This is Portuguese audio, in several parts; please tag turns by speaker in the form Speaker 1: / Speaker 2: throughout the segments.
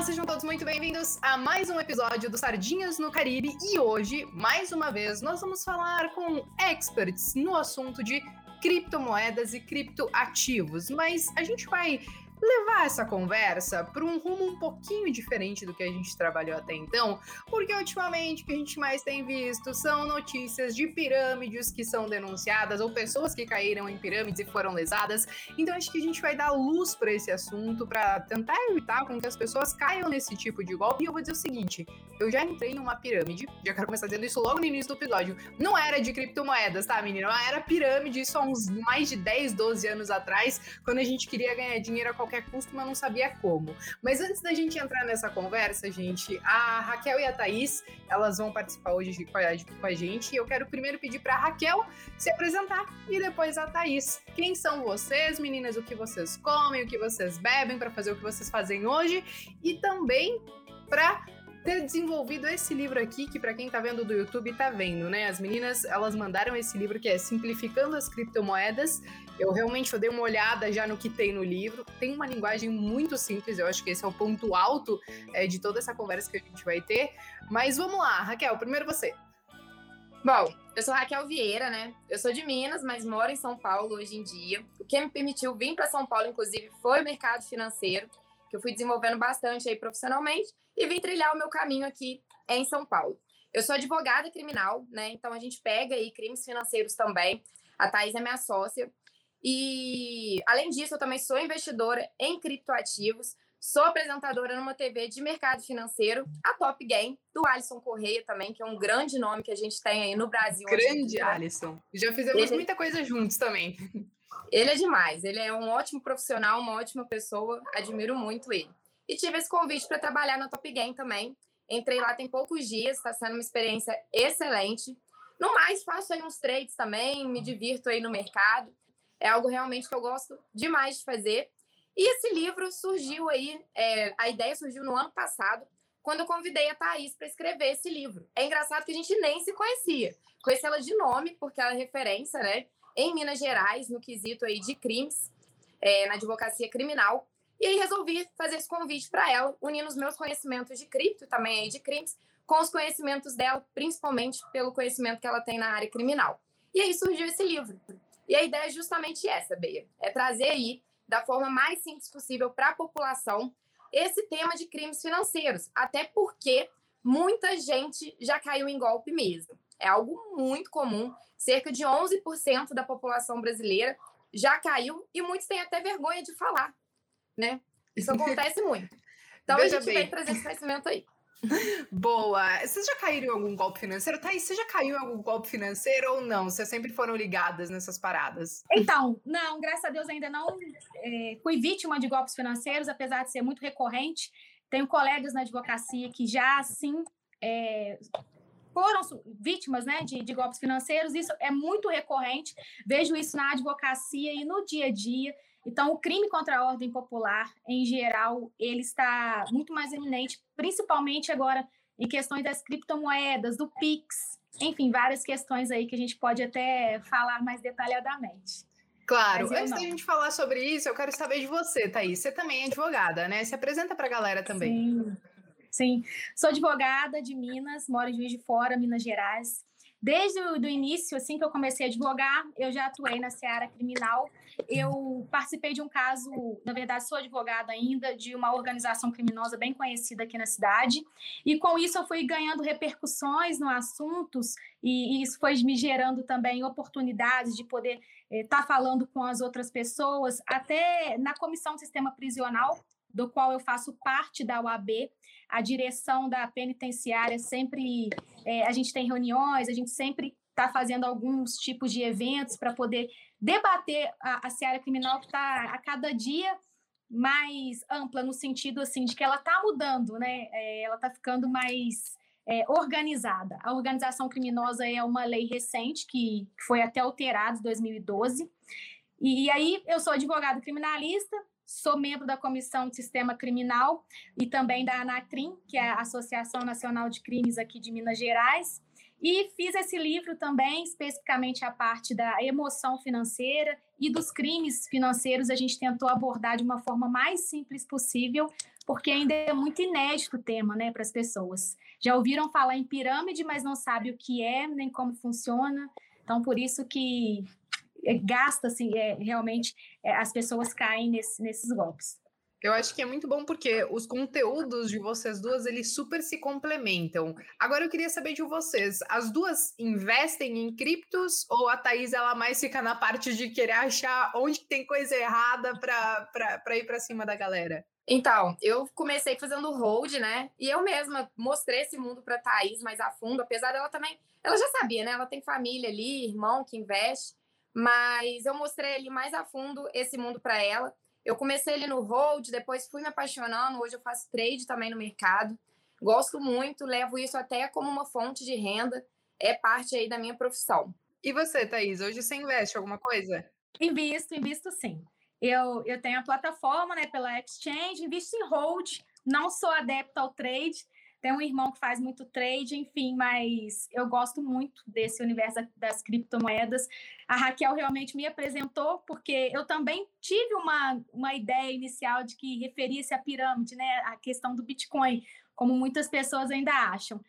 Speaker 1: sejam todos muito bem-vindos a mais um episódio do Sardinhas no Caribe. E hoje, mais uma vez, nós vamos falar com experts no assunto de criptomoedas e criptoativos. Mas a gente vai levar essa conversa para um rumo um pouquinho diferente do que a gente trabalhou até então, porque ultimamente o que a gente mais tem visto são notícias de pirâmides que são denunciadas ou pessoas que caíram em pirâmides e foram lesadas. Então acho que a gente vai dar luz para esse assunto para tentar evitar com que as pessoas caiam nesse tipo de golpe. E eu vou dizer o seguinte, eu já entrei numa pirâmide, já quero começar dizendo isso logo no início do episódio, não era de criptomoedas, tá, menina? Era pirâmide, isso há uns mais de 10, 12 anos atrás, quando a gente queria ganhar dinheiro a qualquer custo, mas não sabia como. Mas antes da gente entrar nessa conversa, gente, a Raquel e a Thaís, elas vão participar hoje com a gente, e eu quero primeiro pedir para a Raquel se apresentar e depois a Thaís. Quem são vocês, meninas? O que vocês comem, o que vocês bebem para fazer o que vocês fazem hoje e também para ter desenvolvido esse livro aqui, que para quem tá vendo do YouTube tá vendo, né? As meninas, elas mandaram esse livro que é Simplificando as Criptomoedas. Eu dei uma olhada já no que tem no livro. Tem uma linguagem muito simples, eu acho que esse é o ponto alto de toda essa conversa que a gente vai ter. Mas vamos lá, Raquel, primeiro você.
Speaker 2: Bom, eu sou Raquel Vieira, né? Eu sou de Minas, mas moro em São Paulo hoje em dia. O que me permitiu vir para São Paulo, inclusive, foi o mercado financeiro, que eu fui desenvolvendo bastante aí profissionalmente, e vim trilhar o meu caminho aqui em São Paulo. Eu sou advogada criminal, né? Então a gente pega aí crimes financeiros também. A Thaís é minha sócia. E, além disso, eu também sou investidora em criptoativos. Sou apresentadora numa TV de mercado financeiro, a Top Game, do Alisson Correia também, que é um grande nome que a gente tem aí no Brasil.
Speaker 1: Grande Alisson. Já fizemos muita coisa juntos também.
Speaker 2: Ele é demais. Ele é um ótimo profissional, uma ótima pessoa. Admiro muito ele. E tive esse convite para trabalhar na Top Game também. Entrei lá tem poucos dias, está sendo uma experiência excelente. No mais, faço aí uns trades também, me divirto aí no mercado. É algo realmente que eu gosto demais de fazer. E esse livro surgiu aí, a ideia surgiu no ano passado, quando eu convidei a Thaís para escrever esse livro. É engraçado que a gente nem se conhecia. Conheci ela de nome, porque ela é referência, né, em Minas Gerais, no quesito aí de crimes, na advocacia criminal. E aí resolvi fazer esse convite para ela, unindo os meus conhecimentos de cripto e também aí de crimes, com os conhecimentos dela, principalmente pelo conhecimento que ela tem na área criminal. E aí surgiu esse livro. E a ideia é justamente essa, Bea, é trazer aí, da forma mais simples possível para a população, esse tema de crimes financeiros, até porque muita gente já caiu em golpe mesmo. É algo muito comum, cerca de 11% da população brasileira já caiu e muitos têm até vergonha de falar, né? Isso acontece muito. Então
Speaker 1: Veja
Speaker 2: a gente
Speaker 1: bem.
Speaker 2: vem trazer esse conhecimento aí.
Speaker 1: Boa! Vocês já caíram em algum golpe financeiro? Thaís, você já caiu em algum golpe financeiro ou não? Vocês sempre foram ligadas nessas paradas?
Speaker 3: Então, não, graças a Deus ainda não fui vítima de golpes financeiros, apesar de ser muito recorrente. Tenho colegas na advocacia que já, sim, foram vítimas, né, de golpes financeiros. Isso é muito recorrente. Vejo isso na advocacia e no dia a dia. Então, o crime contra a ordem popular, em geral, ele está muito mais eminente, principalmente agora em questões das criptomoedas, do Pix, enfim, várias questões aí que a gente pode até falar mais detalhadamente.
Speaker 1: Claro, antes da gente falar sobre isso, eu quero saber de você, Thaís. Você também é advogada, né? Se apresenta para a galera também.
Speaker 3: Sim. Sou advogada de Minas, moro em Juiz de Fora, Minas Gerais. Desde o início, assim que eu comecei a advogar, eu já atuei na seara criminal. Eu participei de um caso, na verdade, sou advogada ainda, de uma organização criminosa bem conhecida aqui na cidade. E com isso eu fui ganhando repercussões no assuntos e isso foi me gerando também oportunidades de poder estar falando com as outras pessoas, até na comissão do sistema prisional, do qual eu faço parte da UAB, a direção da penitenciária sempre, a gente tem reuniões, a gente sempre está fazendo alguns tipos de eventos para poder debater a seara criminal que está a cada dia mais ampla, no sentido assim, de que ela está mudando, né? Ela está ficando mais organizada. A organização criminosa é uma lei recente que foi até alterada em 2012. E aí eu sou advogada criminalista, sou membro da Comissão de Sistema Criminal e também da ANACRIM, que é a Associação Nacional de Crimes aqui de Minas Gerais. E fiz esse livro também, especificamente a parte da emoção financeira e dos crimes financeiros. A gente tentou abordar de uma forma mais simples possível, porque ainda é muito inédito o tema, né, para as pessoas. Já ouviram falar em pirâmide, mas não sabem o que é, nem como funciona. Então, por isso que gasta, assim, realmente as pessoas caem nesses golpes.
Speaker 1: Eu acho que é muito bom porque os conteúdos de vocês duas, eles super se complementam. Agora eu queria saber de vocês, as duas investem em criptos ou a Thaís, ela mais fica na parte de querer achar onde tem coisa errada para ir para cima da galera?
Speaker 2: Então, eu comecei fazendo hold, né? E eu mesma mostrei esse mundo para Thaís mais a fundo, apesar dela também, ela já sabia, né? Ela tem família ali, irmão que investe, mas eu mostrei ali mais a fundo esse mundo para ela. Eu comecei ali no hold, depois fui me apaixonando, hoje eu faço trade também no mercado. Gosto muito, levo isso até como uma fonte de renda, é parte aí da minha profissão.
Speaker 1: E você, Thaís, hoje você investe alguma coisa?
Speaker 3: Invisto sim. Eu tenho a plataforma, né, pela Exchange, invisto em hold, não sou adepta ao trade, tenho um irmão que faz muito trade, enfim, mas eu gosto muito desse universo das criptomoedas. A Raquel realmente me apresentou, porque eu também tive uma ideia inicial de que referia-se à pirâmide, né, a questão do Bitcoin, como muitas pessoas ainda acham.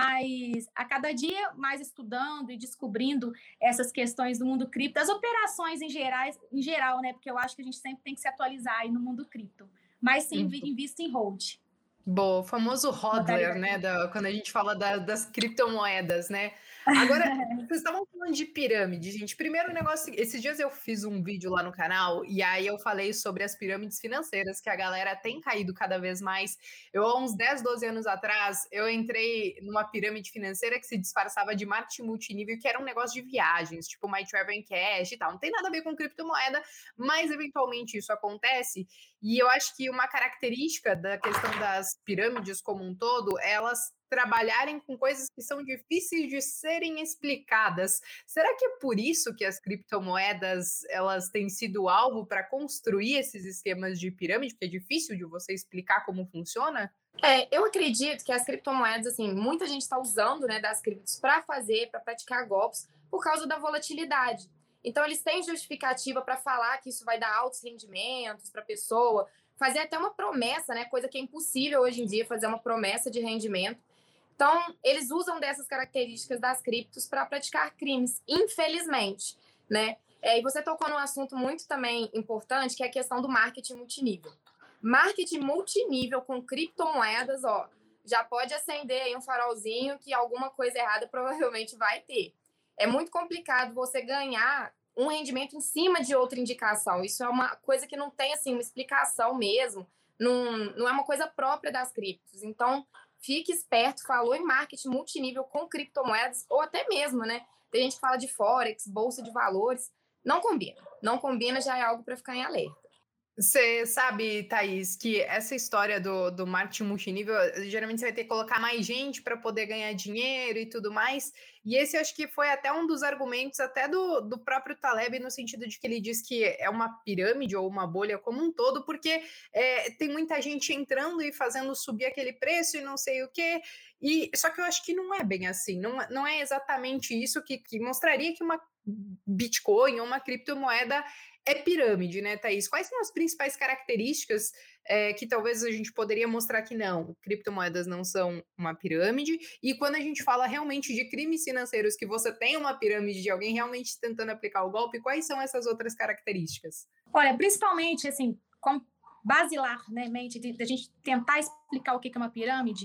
Speaker 3: Mas a cada dia mais estudando e descobrindo essas questões do mundo cripto, as operações em geral, né? Porque eu acho que a gente sempre tem que se atualizar aí no mundo cripto. Mas sim, invisto em hold.
Speaker 1: Bom, o famoso hodler, né? Quando a gente fala das criptomoedas, né? Agora, vocês estavam falando de pirâmide, gente. Primeiro negócio, esses dias eu fiz um vídeo lá no canal e aí eu falei sobre as pirâmides financeiras, que a galera tem caído cada vez mais. Eu, há uns 10, 12 anos atrás, eu entrei numa pirâmide financeira que se disfarçava de marketing multinível, que era um negócio de viagens, tipo My Travel Cash e tal. Não tem nada a ver com criptomoeda, mas eventualmente isso acontece. E eu acho que uma característica da questão das pirâmides como um todo, elas trabalharem com coisas que são difíceis de serem explicadas. Será que é por isso que as criptomoedas elas têm sido alvo para construir esses esquemas de pirâmide, porque é difícil de você explicar como funciona?
Speaker 2: Eu acredito que as criptomoedas, assim, muita gente está usando, né, das criptos para praticar golpes por causa da volatilidade. Então, eles têm justificativa para falar que isso vai dar altos rendimentos para a pessoa, fazer até uma promessa, né, coisa que é impossível hoje em dia, fazer uma promessa de rendimento. Então, eles usam dessas características das criptos para praticar crimes, infelizmente, né? E você tocou num assunto muito também importante, que é a questão do marketing multinível. Marketing multinível com criptomoedas, ó, já pode acender aí um farolzinho que alguma coisa errada provavelmente vai ter. É muito complicado você ganhar um rendimento em cima de outra indicação. Isso é uma coisa que não tem, assim, uma explicação mesmo. Não é uma coisa própria das criptos. Então, fique esperto, falou em marketing multinível com criptomoedas, ou até mesmo, né? Tem gente que fala de Forex, bolsa de valores. Não combina. Não combina, já é algo para ficar em alerta.
Speaker 1: Você sabe, Thaís, que essa história do marketing multinível, geralmente você vai ter que colocar mais gente para poder ganhar dinheiro e tudo mais. E esse eu acho que foi até um dos argumentos até do próprio Taleb, no sentido de que ele diz que é uma pirâmide ou uma bolha como um todo, porque tem muita gente entrando e fazendo subir aquele preço e não sei o quê. Só que eu acho que não é bem assim, não é exatamente isso que mostraria que uma Bitcoin ou uma criptomoeda é pirâmide, né, Thaís? Quais são as principais características que talvez a gente poderia mostrar que não, criptomoedas não são uma pirâmide? E quando a gente fala realmente de crimes financeiros, que você tem uma pirâmide de alguém realmente tentando aplicar o golpe, quais são essas outras características?
Speaker 3: Olha, principalmente, assim, como basilar, né, mente, da gente tentar explicar o que é uma pirâmide.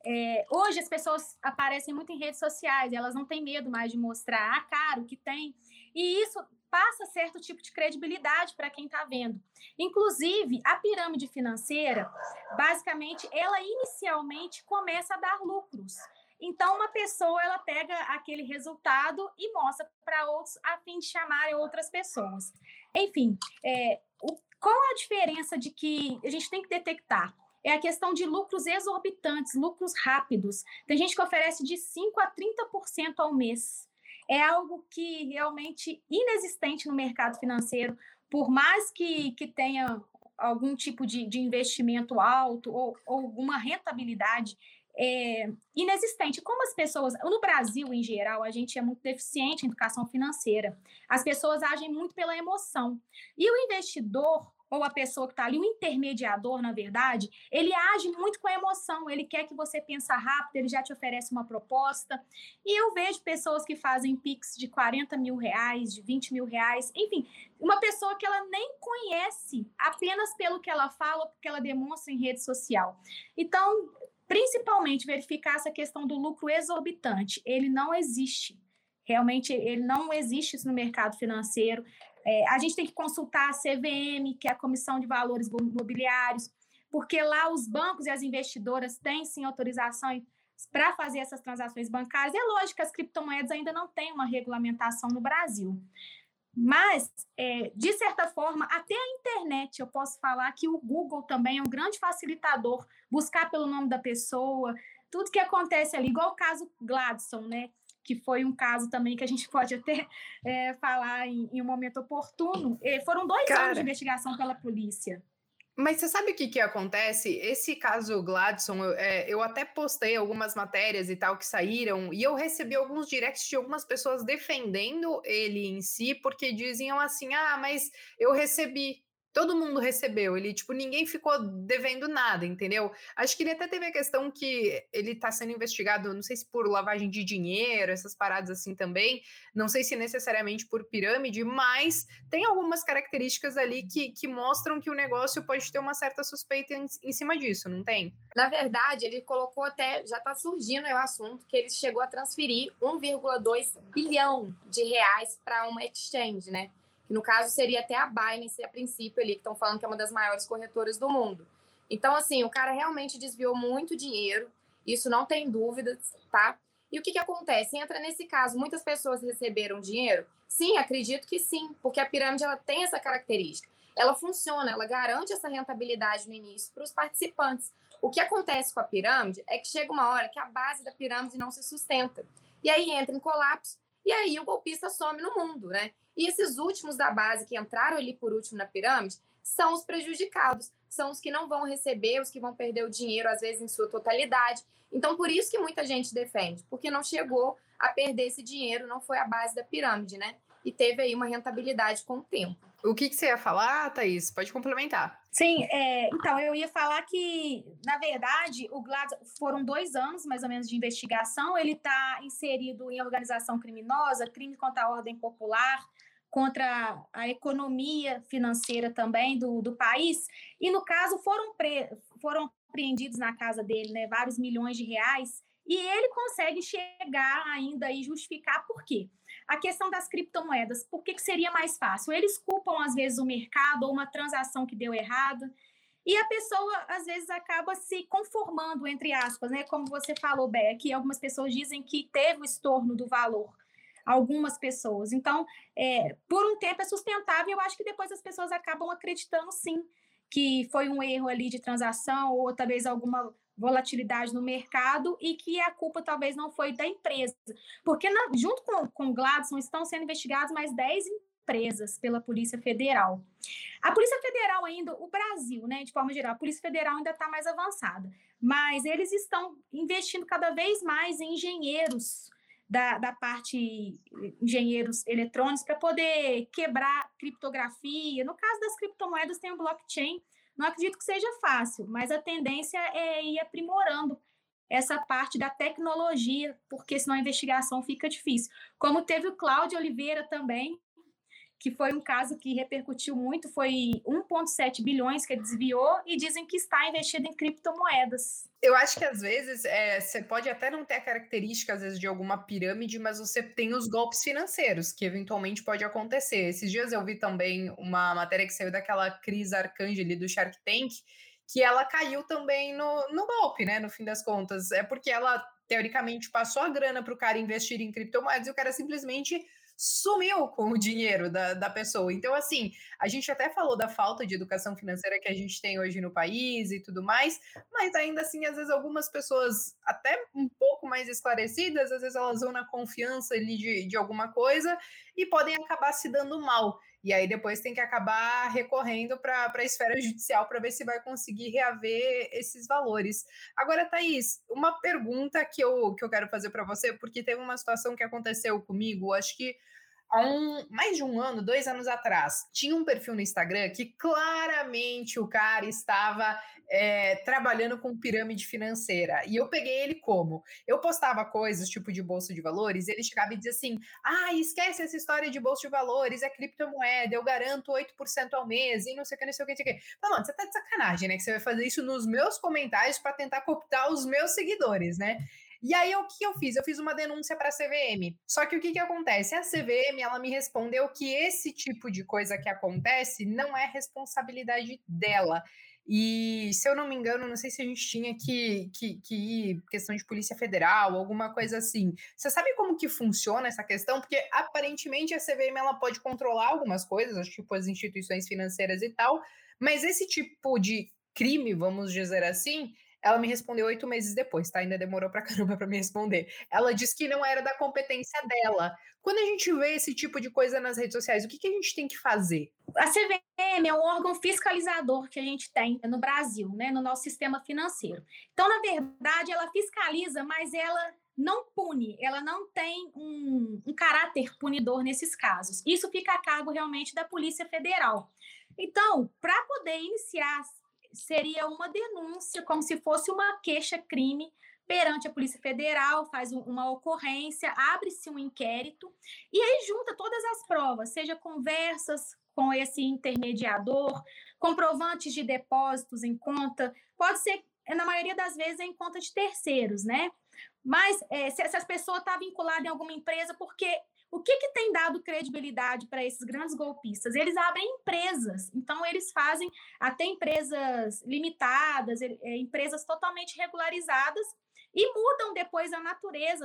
Speaker 3: Hoje as pessoas aparecem muito em redes sociais, elas não têm medo mais de mostrar a cara, o que tem, e isso passa certo tipo de credibilidade para quem está vendo. Inclusive, a pirâmide financeira, basicamente, ela inicialmente começa a dar lucros. Então, uma pessoa, ela pega aquele resultado e mostra para outros a fim de chamarem outras pessoas. Enfim, qual a diferença de que a gente tem que detectar? É a questão de lucros exorbitantes, lucros rápidos. Tem gente que oferece de 5% a 30% ao mês. É algo que realmente inexistente no mercado financeiro, por mais que tenha algum tipo de investimento alto ou alguma rentabilidade, inexistente. Como as pessoas, no Brasil em geral, a gente é muito deficiente em educação financeira. As pessoas agem muito pela emoção. E o investidor, ou a pessoa que está ali, o intermediador, na verdade, ele age muito com a emoção, ele quer que você pense rápido, ele já te oferece uma proposta. E eu vejo pessoas que fazem Pix de 40 mil reais, de 20 mil reais, enfim, uma pessoa que ela nem conhece, apenas pelo que ela fala, porque ela demonstra em rede social. Então, principalmente verificar essa questão do lucro exorbitante. Ele não existe. Realmente, ele não existe isso no mercado financeiro. A gente tem que consultar a CVM, que é a Comissão de Valores Imobiliários, porque lá os bancos e as investidoras têm, sim, autorização para fazer essas transações bancárias. É lógico que as criptomoedas ainda não têm uma regulamentação no Brasil. Mas, de certa forma, até a internet, eu posso falar que o Google também é um grande facilitador, buscar pelo nome da pessoa, tudo que acontece ali, igual o caso Gladstone, né? Que foi um caso também que a gente pode até falar em um momento oportuno. Foram 2 anos de investigação pela polícia.
Speaker 1: Mas você sabe o que acontece? Esse caso Gladstone, eu até postei algumas matérias e tal que saíram, e eu recebi alguns directs de algumas pessoas defendendo ele em si, porque diziam assim, mas eu recebi. Todo mundo recebeu, ele, tipo, ninguém ficou devendo nada, entendeu? Acho que ele até teve a questão que ele tá sendo investigado, não sei se por lavagem de dinheiro, essas paradas assim também, não sei se necessariamente por pirâmide, mas tem algumas características ali que mostram que o negócio pode ter uma certa suspeita em cima disso, não tem?
Speaker 2: Na verdade, ele colocou até, já está surgindo o assunto, que ele chegou a transferir 1,2 bilhão de reais para uma exchange, né? Que no caso seria até a Binance, a princípio ali, que estão falando que é uma das maiores corretoras do mundo. Então, assim, o cara realmente desviou muito dinheiro, isso não tem dúvidas, tá? E o que acontece? Entra nesse caso, muitas pessoas receberam dinheiro? Sim, acredito que sim, porque a pirâmide ela tem essa característica. Ela funciona, ela garante essa rentabilidade no início para os participantes. O que acontece com a pirâmide é que chega uma hora que a base da pirâmide não se sustenta. E aí entra em colapso, e aí o golpista some no mundo, né? E esses últimos da base que entraram ali por último na pirâmide são os prejudicados, são os que não vão receber, os que vão perder o dinheiro, às vezes, em sua totalidade. Então, por isso que muita gente defende, porque não chegou a perder esse dinheiro, não foi a base da pirâmide, né? E teve aí uma rentabilidade com o tempo.
Speaker 1: O que você ia falar, Thaís? Pode complementar.
Speaker 3: Sim, então, eu ia falar que, na verdade, o Gladstone foram 2 anos, mais ou menos, de investigação. Ele está inserido em organização criminosa, crime contra a ordem popular, contra a economia financeira também do país. E, no caso, foram apreendidos na casa dele, né, vários milhões de reais. E ele consegue chegar ainda e justificar por quê. A questão das criptomoedas, por que seria mais fácil? Eles culpam, às vezes, o mercado ou uma transação que deu errado, e a pessoa, às vezes, acaba se conformando, entre aspas, né? Como você falou, Bé, que algumas pessoas dizem que teve o estorno do valor, algumas pessoas. Então, por um tempo é sustentável, e eu acho que depois as pessoas acabam acreditando, sim, que foi um erro ali de transação, ou talvez alguma volatilidade no mercado, e que a culpa talvez não foi da empresa. Porque junto com o Gladstone estão sendo investigadas mais 10 empresas pela Polícia Federal. A Polícia Federal ainda, o Brasil, né, de forma geral, a Polícia Federal ainda está mais avançada, mas eles estão investindo cada vez mais em engenheiros da parte engenheiros eletrônicos para poder quebrar criptografia. No caso das criptomoedas tem o blockchain. Não acredito que seja fácil, mas a tendência é ir aprimorando essa parte da tecnologia, porque senão a investigação fica difícil. Como teve o Cláudio Oliveira também, que foi um caso que repercutiu muito, foi 1,7 bilhões que ele desviou e dizem que está investido em criptomoedas.
Speaker 1: Eu acho que, às vezes, você pode até não ter a característica, às vezes, de alguma pirâmide, mas você tem os golpes financeiros, que eventualmente pode acontecer. Esses dias eu vi também uma matéria que saiu daquela Cris Arcangeli do Shark Tank, que ela caiu também no golpe, né, no fim das contas. É porque ela, teoricamente, passou a grana para o cara investir em criptomoedas e o cara simplesmente sumiu com o dinheiro da pessoa. Então, assim, a gente até falou da falta de educação financeira que a gente tem hoje no país e tudo mais, mas ainda assim, às vezes, algumas pessoas até um pouco mais esclarecidas, às vezes elas vão na confiança ali de alguma coisa e podem acabar se dando mal. E aí depois tem que acabar recorrendo para a esfera judicial para ver se vai conseguir reaver esses valores. Agora, Thaís, uma pergunta que eu quero fazer para você, porque teve uma situação que aconteceu comigo, acho que há mais de um ano, 2 anos atrás, tinha um perfil no Instagram que claramente o cara estava trabalhando com pirâmide financeira. E eu peguei ele como? Eu postava coisas tipo de bolsa de valores, e ele chegava e dizia assim: esquece essa história de bolsa de valores, é criptomoeda, eu garanto 8% ao mês, e não sei o que, não sei o que, não sei o que. Não, mano, você tá de sacanagem, né? Que você vai fazer isso nos meus comentários para tentar cooptar os meus seguidores, né? E aí, o que eu fiz? Eu fiz uma denúncia para a CVM. Só que o que acontece? A CVM, ela me respondeu que esse tipo de coisa que acontece não é responsabilidade dela. E, se eu não me engano, não sei se a gente tinha que ir questão de Polícia Federal, alguma coisa assim. Você sabe como que funciona essa questão? Porque, aparentemente, a CVM ela pode controlar algumas coisas, tipo as instituições financeiras e tal, mas esse tipo de crime, vamos dizer assim, ela me respondeu 8 meses depois, tá? Ainda demorou pra caramba pra me responder. Ela disse que não era da competência dela. Quando a gente vê esse tipo de coisa nas redes sociais, o que a gente tem que fazer?
Speaker 3: A CVM é um órgão fiscalizador que a gente tem no Brasil, né, no nosso sistema financeiro. Então, na verdade, ela fiscaliza, mas ela não pune, ela não tem um caráter punidor nesses casos. Isso fica a cargo realmente da Polícia Federal. Então, para poder iniciar, seria uma denúncia, como se fosse uma queixa-crime perante a Polícia Federal, faz uma ocorrência, abre-se um inquérito e aí junta todas as provas, seja conversas com esse intermediador, comprovantes de depósitos em conta, pode ser, na maioria das vezes, em conta de terceiros, né? Mas se essa pessoa está vinculada em alguma empresa, porque o que tem dado credibilidade para esses grandes golpistas? Eles abrem empresas, então eles fazem até empresas limitadas, empresas totalmente regularizadas e mudam depois a natureza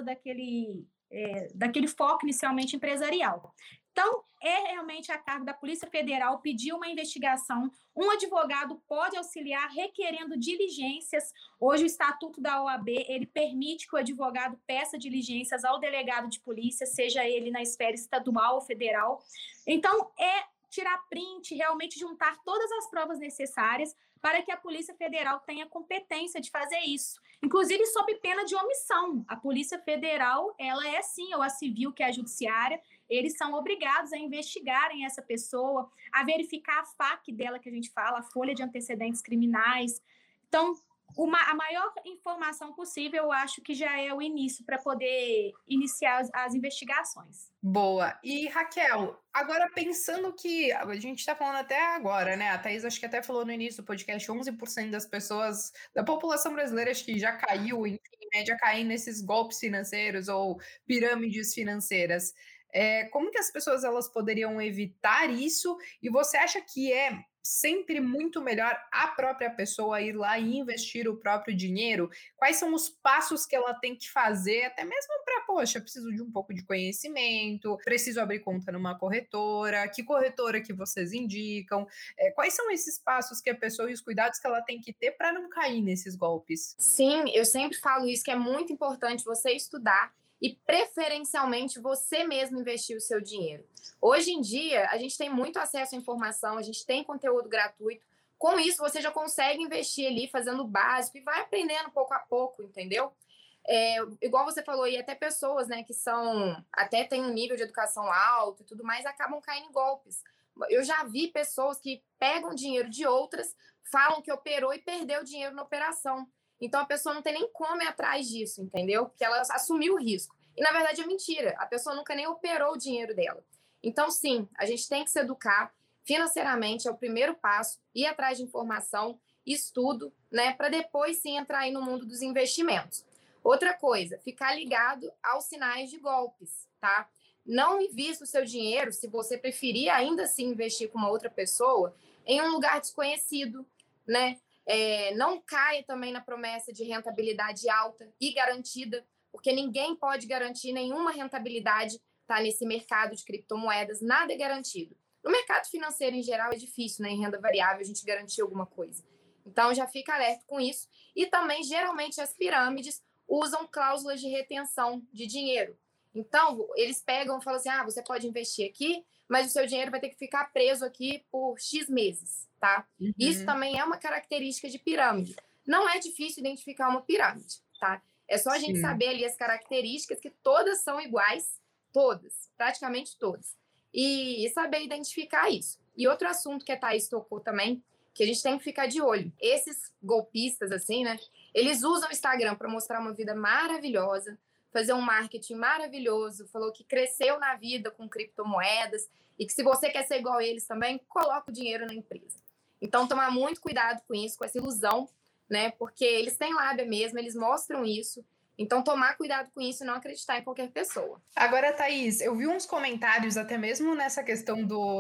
Speaker 3: daquele foco inicialmente empresarial. Então, é realmente a cargo da Polícia Federal pedir uma investigação. Um advogado pode auxiliar requerendo diligências. Hoje, o Estatuto da OAB, ele permite que o advogado peça diligências ao delegado de polícia, seja ele na esfera estadual ou federal. Então, é tirar print, realmente juntar todas as provas necessárias para que a Polícia Federal tenha competência de fazer isso. Inclusive, sob pena de omissão. A Polícia Federal, ela é sim, ou a civil, que é a judiciária, eles são obrigados a investigarem essa pessoa, a verificar a FAQ dela, que a gente fala, a folha de antecedentes criminais. Então, a maior informação possível, eu acho que já é o início para poder iniciar as investigações.
Speaker 1: Boa. E, Raquel, agora pensando que a gente está falando até agora, né? A Thaís acho que até falou no início do podcast, 11% das pessoas, da população brasileira, acho que já caiu, enfim, em média, cair nesses golpes financeiros ou pirâmides financeiras. Como que as pessoas elas poderiam evitar isso? E você acha que é sempre muito melhor a própria pessoa ir lá e investir o próprio dinheiro? Quais são os passos que ela tem que fazer, até mesmo para, poxa, preciso de um pouco de conhecimento, preciso abrir conta numa corretora, que corretora que vocês indicam? Quais são esses passos que a pessoa e os cuidados que ela tem que ter para não cair nesses golpes?
Speaker 2: Sim, eu sempre falo isso, que é muito importante você estudar e, preferencialmente, você mesmo investir o seu dinheiro. Hoje em dia, a gente tem muito acesso à informação, a gente tem conteúdo gratuito. Com isso, você já consegue investir ali fazendo o básico e vai aprendendo pouco a pouco, entendeu? Igual você falou, e até pessoas, né, que até têm um nível de educação alto e tudo mais, acabam caindo em golpes. Eu já vi pessoas que pegam dinheiro de outras, falam que operou e perdeu dinheiro na operação. Então, a pessoa não tem nem como ir atrás disso, entendeu? Porque ela assumiu o risco. E, na verdade, é mentira. A pessoa nunca nem operou o dinheiro dela. Então, sim, a gente tem que se educar financeiramente, é o primeiro passo, ir atrás de informação, estudo, né? Para depois, sim, entrar aí no mundo dos investimentos. Outra coisa, ficar ligado aos sinais de golpes, tá? Não invista o seu dinheiro, se você preferir ainda assim investir com uma outra pessoa, em um lugar desconhecido, né? Não caia também na promessa de rentabilidade alta e garantida, porque ninguém pode garantir nenhuma rentabilidade, tá, nesse mercado de criptomoedas, nada é garantido. No mercado financeiro, em geral, é difícil, né, em renda variável, a gente garantir alguma coisa. Então, já fica alerta com isso. E também, geralmente, as pirâmides usam cláusulas de retenção de dinheiro. Então, eles pegam e falam assim, você pode investir aqui, mas o seu dinheiro vai ter que ficar preso aqui por X meses, tá?
Speaker 1: Uhum.
Speaker 2: Isso também é uma característica de pirâmide. Não é difícil identificar uma pirâmide, tá? É só a gente saber ali as características, que todas são iguais, todas, praticamente todas. E saber identificar isso. E outro assunto que a Thaís tocou também, que a gente tem que ficar de olho. Esses golpistas, assim, né? Eles usam o Instagram para mostrar uma vida maravilhosa, fazer um marketing maravilhoso, falou que cresceu na vida com criptomoedas e que se você quer ser igual a eles também, coloca o dinheiro na empresa. Então, tomar muito cuidado com isso, com essa ilusão, né? Porque eles têm lábia mesmo, eles mostram isso. Então, tomar cuidado com isso e não acreditar em qualquer pessoa.
Speaker 1: Agora, Thaís, eu vi uns comentários, até mesmo nessa questão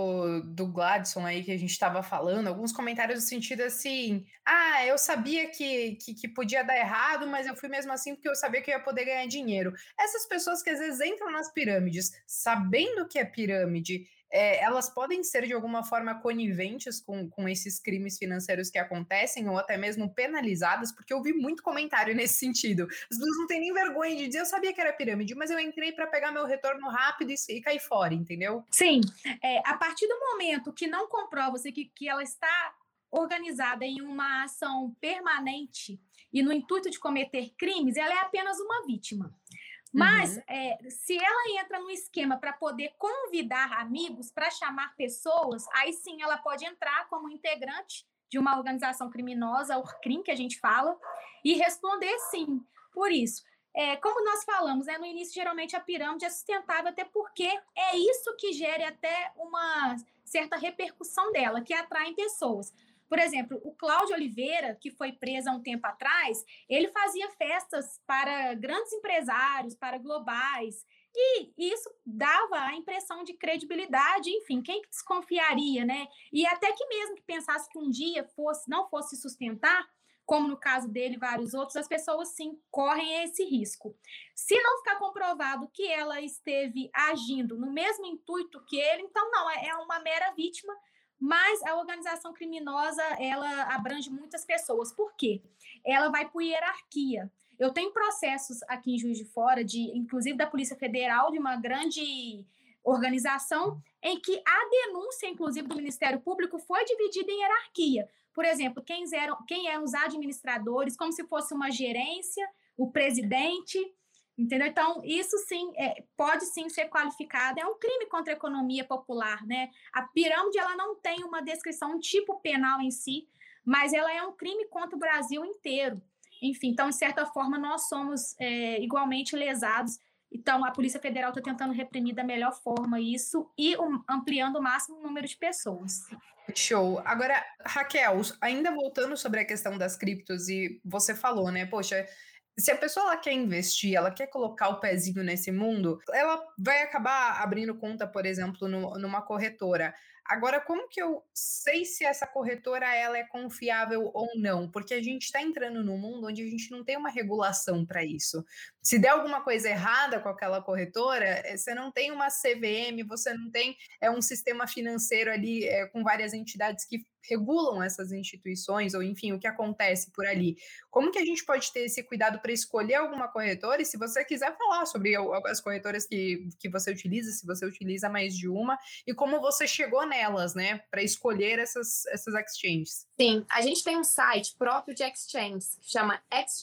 Speaker 1: do Gladson aí que a gente estava falando, alguns comentários no sentido assim, eu sabia que podia dar errado, mas eu fui mesmo assim porque eu sabia que eu ia poder ganhar dinheiro. Essas pessoas que às vezes entram nas pirâmides, sabendo que é pirâmide, elas podem ser de alguma forma coniventes com esses crimes financeiros que acontecem ou até mesmo penalizadas, porque eu vi muito comentário nesse sentido. As pessoas não têm nem vergonha de dizer, eu sabia que era pirâmide, mas eu entrei para pegar meu retorno rápido e cair fora, entendeu?
Speaker 3: Sim, a partir do momento que não comprova-se que ela está organizada em uma ação permanente e no intuito de cometer crimes, ela é apenas uma vítima. Mas, se ela entra no esquema para poder convidar amigos, para chamar pessoas, aí sim ela pode entrar como integrante de uma organização criminosa, o crime que a gente fala, e responder sim por isso. Como nós falamos, no início, geralmente a pirâmide é sustentável, até porque é isso que gera até uma certa repercussão dela, que atrai pessoas. Por exemplo, o Cláudio Oliveira, que foi preso há um tempo atrás, ele fazia festas para grandes empresários, para globais, e isso dava a impressão de credibilidade, enfim, quem desconfiaria, né? E até que mesmo que pensasse que um dia não fosse sustentar, como no caso dele e vários outros, as pessoas sim correm esse risco. Se não ficar comprovado que ela esteve agindo no mesmo intuito que ele, então não, é uma mera vítima. Mas a organização criminosa, ela abrange muitas pessoas. Por quê? Ela vai por hierarquia. Eu tenho processos aqui em Juiz de Fora, inclusive da Polícia Federal, de uma grande organização, em que a denúncia, inclusive, do Ministério Público foi dividida em hierarquia. Por exemplo, quem eram os administradores, como se fosse uma gerência, o presidente, entendeu? Então, isso sim pode sim ser qualificado. É um crime contra a economia popular, né? A pirâmide ela não tem uma descrição, um tipo penal em si, mas ela é um crime contra o Brasil inteiro. Enfim, então, de certa forma, nós somos igualmente lesados. Então, a Polícia Federal está tentando reprimir da melhor forma isso e ampliando o máximo o número de pessoas.
Speaker 1: Show. Agora, Raquel, ainda voltando sobre a questão das criptos, e você falou, né? Poxa, se a pessoa ela quer investir, ela quer colocar o pezinho nesse mundo, ela vai acabar abrindo conta, por exemplo, numa corretora. Agora, como que eu sei se essa corretora ela é confiável ou não? Porque a gente está entrando num mundo onde a gente não tem uma regulação para isso. Se der alguma coisa errada com aquela corretora, você não tem uma CVM, você não tem um sistema financeiro ali com várias entidades que regulam essas instituições, ou enfim, o que acontece por ali. Como que a gente pode ter esse cuidado para escolher alguma corretora? E se você quiser falar sobre as corretoras que você utiliza, se você utiliza mais de uma, e como você chegou nelas, né, para escolher essas exchanges.
Speaker 2: Sim, a gente tem um site próprio de exchange, que chama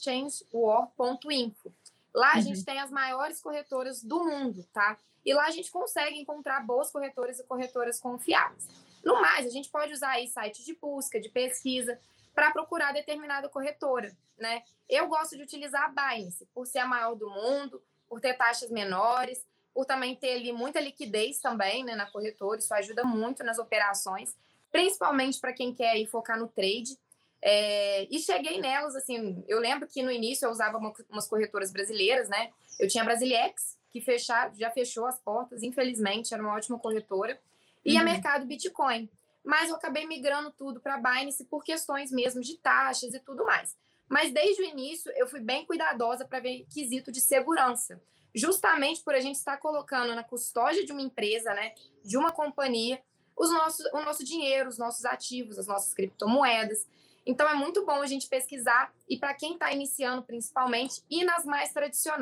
Speaker 2: exchangewar.info. Lá a gente tem as maiores corretoras do mundo, tá? E lá a gente consegue encontrar boas corretoras e corretoras confiáveis. No mais, a gente pode usar aí site de busca, de pesquisa, para procurar determinada corretora, né? Eu gosto de utilizar a Binance, por ser a maior do mundo, por ter taxas menores, por também ter ali muita liquidez também, né, na corretora. Isso ajuda muito nas operações, principalmente para quem quer ir focar no trade. E cheguei nelas, assim, eu lembro que no início eu usava umas corretoras brasileiras, né? Eu tinha a Brasilex, que já fechou as portas, infelizmente, era uma ótima corretora, e a Mercado Bitcoin. Mas eu acabei migrando tudo para a Binance por questões mesmo de taxas e tudo mais. Mas desde o início eu fui bem cuidadosa para ver quesito de segurança. Justamente por a gente estar colocando na custódia de uma empresa, né, de uma companhia, o nosso dinheiro, os nossos ativos, as nossas criptomoedas. Então é muito bom a gente pesquisar e para quem está iniciando principalmente, ir nas mais tradicionais.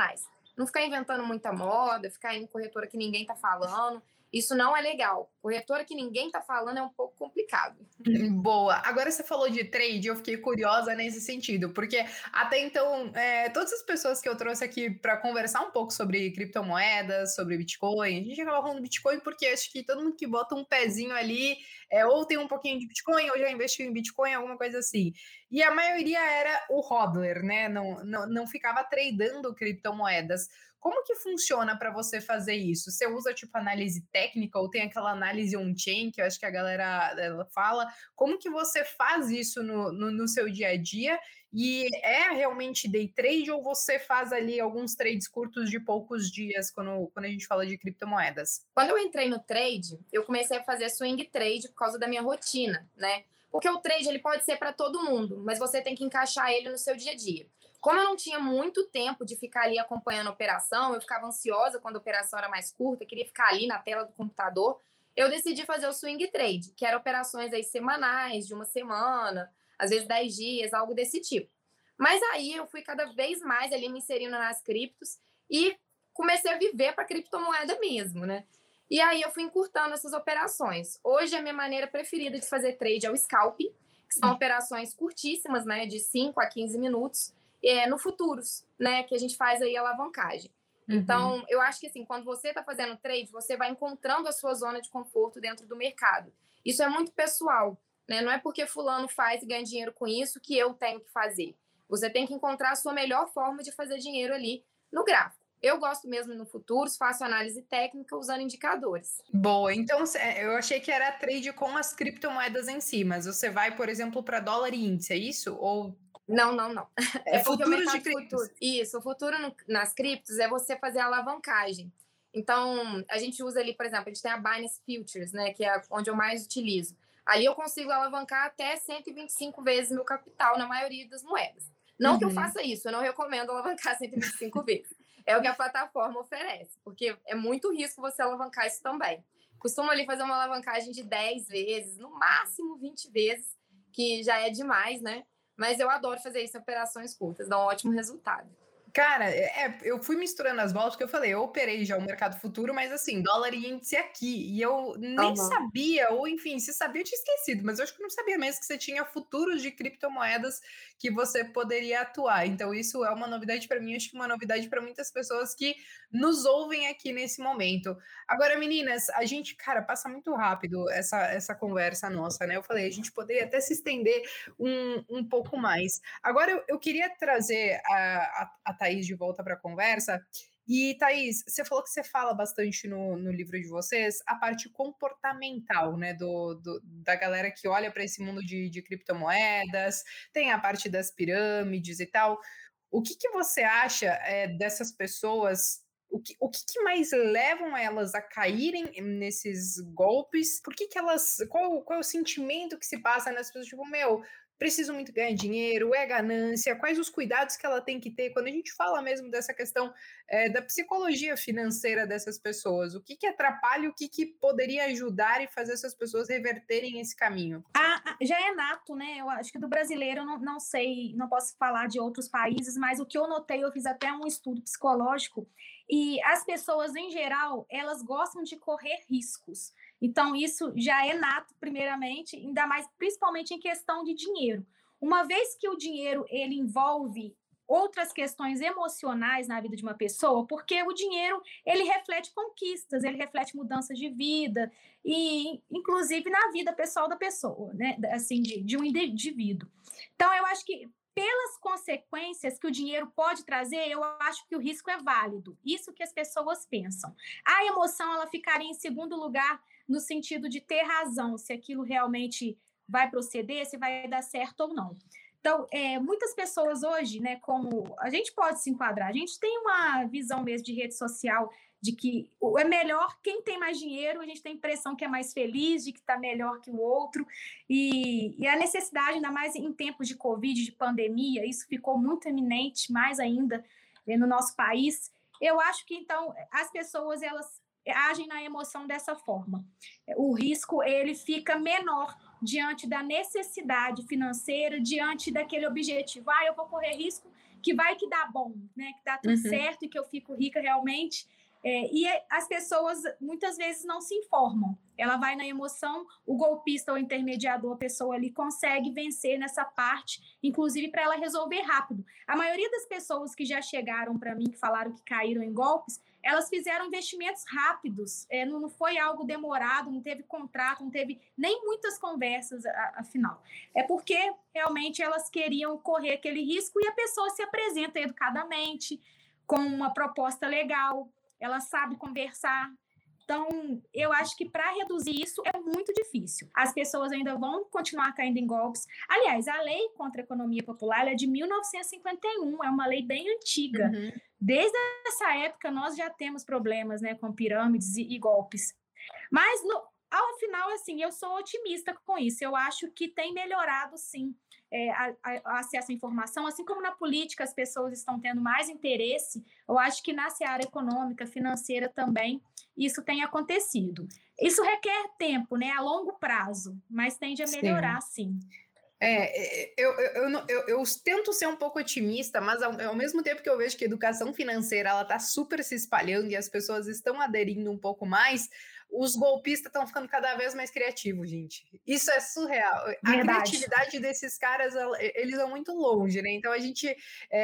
Speaker 2: não ficar inventando muita moda, ficar em corretora que ninguém está falando. Isso não é legal. Corretora que ninguém está falando é um pouco complicado.
Speaker 1: Boa. Agora você falou de trade, eu fiquei curiosa nesse sentido, porque até então, todas as pessoas que eu trouxe aqui para conversar um pouco sobre criptomoedas, sobre Bitcoin, a gente acaba falando Bitcoin porque acho que todo mundo que bota um pezinho ali, ou tem um pouquinho de Bitcoin, ou já investiu em Bitcoin, alguma coisa assim. E a maioria era o hodler, né? Não ficava tradando criptomoedas. Como que funciona para você fazer isso? Você usa tipo análise técnica ou tem aquela análise on-chain que eu acho que a galera ela fala? Como que você faz isso no seu dia a dia? E é realmente day trade ou você faz ali alguns trades curtos de poucos dias quando a gente fala de criptomoedas?
Speaker 2: Quando eu entrei no trade, eu comecei a fazer swing trade por causa da minha rotina, né? Porque o trade ele pode ser para todo mundo, mas você tem que encaixar ele no seu dia a dia. Como eu não tinha muito tempo de ficar ali acompanhando a operação, eu ficava ansiosa quando a operação era mais curta, queria ficar ali na tela do computador, eu decidi fazer o swing trade, que eram operações aí semanais, de uma semana, às vezes 10 dias, algo desse tipo. Mas aí eu fui cada vez mais ali me inserindo nas criptos e comecei a viver para criptomoeda mesmo, né? E aí eu fui encurtando essas operações. Hoje a minha maneira preferida de fazer trade é o scalping, que são operações curtíssimas, né, de 5 a 15 minutos, no futuros, né, que a gente faz aí alavancagem. Então, eu acho que assim, quando você está fazendo trade, você vai encontrando a sua zona de conforto dentro do mercado. Isso é muito pessoal, né? Não é porque fulano faz e ganha dinheiro com isso que eu tenho que fazer. Você tem que encontrar a sua melhor forma de fazer dinheiro ali no gráfico. Eu gosto mesmo no futuros, faço análise técnica usando indicadores.
Speaker 1: Boa, então eu achei que era trade com as criptomoedas em si, mas você vai, por exemplo, para dólar e índice, é isso? Ou
Speaker 2: Não. É porque o
Speaker 1: futuros de
Speaker 2: mercado
Speaker 1: criptos?
Speaker 2: futuro. Isso, o futuro nas criptos é você fazer a alavancagem. Então, a gente usa ali, por exemplo, a gente tem a Binance Futures, né, que é onde eu mais utilizo. Ali eu consigo alavancar até 125 vezes meu capital na maioria das moedas. Não que eu faça isso, eu não recomendo alavancar 125 vezes. É o que a plataforma oferece, porque é muito risco você alavancar isso também. Costumo ali fazer uma alavancagem de 10 vezes, no máximo 20 vezes, que já é demais, né? Mas eu adoro fazer isso em operações curtas, dá um ótimo resultado.
Speaker 1: Cara, eu fui misturando as bolas, porque eu falei, eu operei já o mercado futuro, mas assim, dólar e índice aqui, e eu nem sabia, ou enfim, se sabia, eu tinha esquecido, mas eu acho que eu não sabia mesmo que você tinha futuros de criptomoedas que você poderia atuar. Então, isso é uma novidade para mim, acho que uma novidade para muitas pessoas que nos ouvem aqui nesse momento. Agora, meninas, a gente, cara, passa muito rápido essa conversa nossa, né? Eu falei, a gente poderia até se estender um pouco mais. Agora, eu queria trazer a Thaís de volta para a conversa. E, Thaís, você falou que você fala bastante no livro de vocês a parte comportamental, né, da galera que olha para esse mundo de criptomoedas, tem a parte das pirâmides e tal. O que você acha dessas pessoas? O que mais levam elas a caírem nesses golpes? Por que elas. Qual é o sentimento que se passa nessas pessoas? Tipo, meu, preciso muito ganhar dinheiro, é ganância, quais os cuidados que ela tem que ter? Quando a gente fala mesmo dessa questão da psicologia financeira dessas pessoas, o que atrapalha, o que poderia ajudar e fazer essas pessoas reverterem esse caminho?
Speaker 3: Já é nato, né? Eu acho que do brasileiro eu não sei, não posso falar de outros países, mas o que eu notei, eu fiz até um estudo psicológico, e as pessoas, em geral, elas gostam de correr riscos. Então, isso já é nato, primeiramente, ainda mais, principalmente em questão de dinheiro. Uma vez que o dinheiro, ele envolve outras questões emocionais na vida de uma pessoa, porque o dinheiro, ele reflete conquistas, ele reflete mudanças de vida, e inclusive na vida pessoal da pessoa, né? Assim, de um indivíduo. Então, eu acho que pelas consequências que o dinheiro pode trazer, eu acho que o risco é válido. Isso que as pessoas pensam. A emoção, ela ficaria em segundo lugar no sentido de ter razão, se aquilo realmente vai proceder, se vai dar certo ou não. Então, muitas pessoas hoje, né, como a gente pode se enquadrar, a gente tem uma visão mesmo de rede social de que é melhor quem tem mais dinheiro, a gente tem a impressão que é mais feliz, de que está melhor que o outro, e a necessidade, ainda mais em tempos de Covid, de pandemia, isso ficou muito eminente, mais ainda no nosso país. Eu acho que, então, as pessoas, elas agem na emoção dessa forma. O risco, ele fica menor diante da necessidade financeira, diante daquele objetivo. Eu vou correr risco que vai que dá bom, né? Que dá tudo certo e que eu fico rica realmente. E as pessoas muitas vezes não se informam. Ela vai na emoção, o golpista ou intermediador, a pessoa ali consegue vencer nessa parte, inclusive para ela resolver rápido. A maioria das pessoas que já chegaram para mim, que falaram que caíram em golpes, elas fizeram investimentos rápidos, não foi algo demorado, não teve contrato, não teve nem muitas conversas, afinal. É porque realmente elas queriam correr aquele risco e a pessoa se apresenta educadamente, com uma proposta legal, ela sabe conversar. Então, eu acho que para reduzir isso é muito difícil. As pessoas ainda vão continuar caindo em golpes. Aliás, a lei contra a economia popular é de 1951, é uma lei bem antiga. Desde essa época, nós já temos problemas, né, com pirâmides e golpes. Mas, ao final, assim, eu sou otimista com isso. Eu acho que tem melhorado, sim, a acesso à informação. Assim como na política as pessoas estão tendo mais interesse, eu acho que na seara econômica, financeira também, isso tem acontecido. Isso requer tempo, né, a longo prazo, mas tende a melhorar, sim.
Speaker 1: Eu tento ser um pouco otimista, mas ao mesmo tempo que eu vejo que a educação financeira ela está super se espalhando e as pessoas estão aderindo um pouco mais, os golpistas estão ficando cada vez mais criativos, gente. Isso é surreal.
Speaker 3: Verdade.
Speaker 1: A criatividade desses caras, eles vão muito longe, né? Então a gente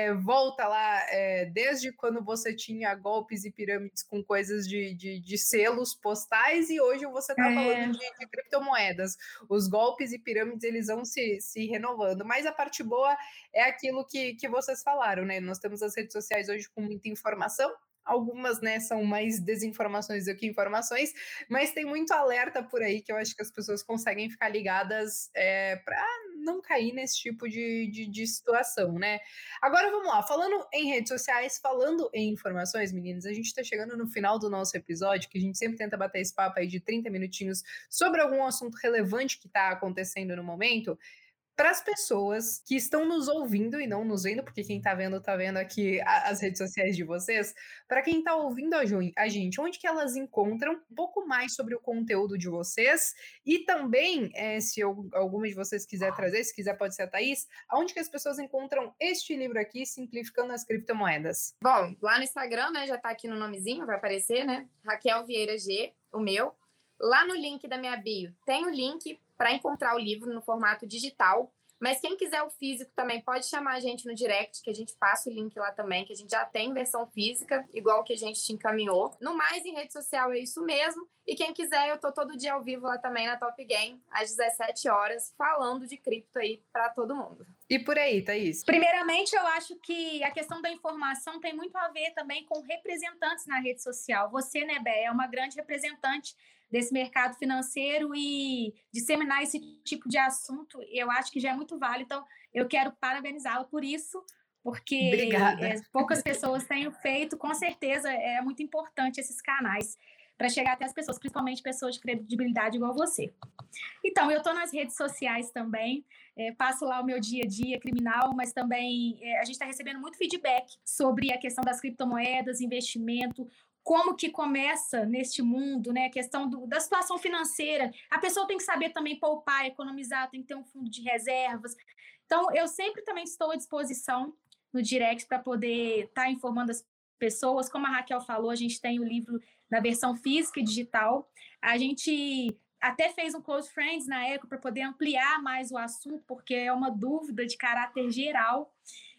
Speaker 1: volta lá desde quando você tinha golpes e pirâmides com coisas de selos postais e hoje você está falando de criptomoedas. Os golpes e pirâmides, eles vão se renovando. Mas a parte boa é aquilo que vocês falaram, né? Nós temos as redes sociais hoje com muita informação. Algumas, né, são mais desinformações do que informações, mas tem muito alerta por aí que eu acho que as pessoas conseguem ficar ligadas para não cair nesse tipo de situação, né? Agora vamos lá, falando em redes sociais, falando em informações, meninas, a gente está chegando no final do nosso episódio, que a gente sempre tenta bater esse papo aí de 30 minutinhos sobre algum assunto relevante que está acontecendo no momento. Para as pessoas que estão nos ouvindo e não nos vendo, porque quem está vendo aqui as redes sociais de vocês, para quem está ouvindo a gente, onde que elas encontram um pouco mais sobre o conteúdo de vocês e também, se alguma de vocês quiser trazer, se quiser pode ser a Thaís, aonde que as pessoas encontram este livro aqui, Simplificando as Criptomoedas?
Speaker 2: Bom, lá no Instagram, né, já está aqui no nomezinho, vai aparecer, né? Raquel Vieira G, o meu. Lá no link da minha bio tem o link para encontrar o livro no formato digital, mas quem quiser o físico também pode chamar a gente no direct, que a gente passa o link lá também, que a gente já tem versão física, igual que a gente te encaminhou. No mais, em rede social é isso mesmo, e quem quiser, eu tô todo dia ao vivo lá também na Top Game, às 17 horas, falando de cripto aí para todo mundo.
Speaker 1: E por aí, Thaís?
Speaker 3: Primeiramente, eu acho que a questão da informação tem muito a ver também com representantes na rede social. Você, né, Bé, é uma grande representante desse mercado financeiro e disseminar esse tipo de assunto, eu acho que já é muito válido. Então, eu quero parabenizá-la por isso, porque poucas pessoas têm feito, com certeza é muito importante esses canais para chegar até as pessoas, principalmente pessoas de credibilidade igual você. Então, eu estou nas redes sociais também, passo lá o meu dia a dia criminal, mas também a gente está recebendo muito feedback sobre a questão das criptomoedas, investimento, como que começa neste mundo, né? A questão da situação financeira. A pessoa tem que saber também poupar, economizar, tem que ter um fundo de reservas. Então, eu sempre também estou à disposição no direct para poder estar informando as pessoas. Como a Raquel falou, a gente tem o livro na versão física e digital. A gente até fez um Close Friends na época para poder ampliar mais o assunto, porque é uma dúvida de caráter geral.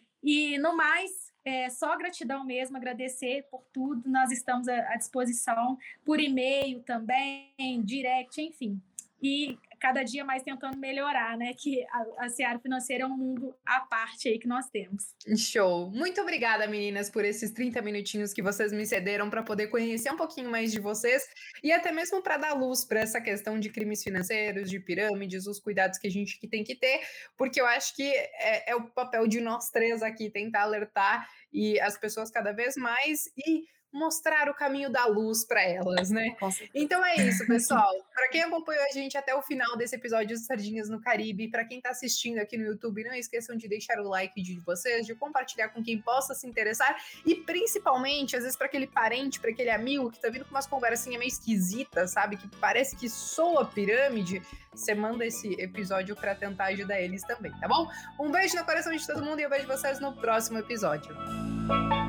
Speaker 3: E, no mais, só gratidão mesmo, agradecer por tudo. Nós estamos à disposição por e-mail também, direct, enfim. E cada dia mais tentando melhorar, né? Que a seara financeira é um mundo à parte aí que nós temos.
Speaker 1: Show! Muito obrigada, meninas, por esses 30 minutinhos que vocês me cederam para poder conhecer um pouquinho mais de vocês e até mesmo para dar luz para essa questão de crimes financeiros, de pirâmides, os cuidados que a gente tem que ter, porque eu acho que é o papel de nós três aqui tentar alertar e as pessoas cada vez mais e mostrar o caminho da luz para elas, né? Então é isso, pessoal. Para quem acompanhou a gente até o final desse episódio de Sardinhas no Caribe, para quem está assistindo aqui no YouTube, não esqueçam de deixar o like de vocês, de compartilhar com quem possa se interessar e principalmente, às vezes, para aquele parente, para aquele amigo que tá vindo com umas conversinhas meio esquisitas, sabe? Que parece que soa pirâmide. Você manda esse episódio para tentar ajudar eles também, tá bom? Um beijo no coração de todo mundo e eu vejo vocês no próximo episódio.